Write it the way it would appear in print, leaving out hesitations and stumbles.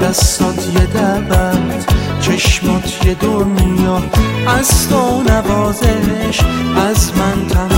دستات یه دعوت، چشمات یه دنیا، از تو نوازش، از من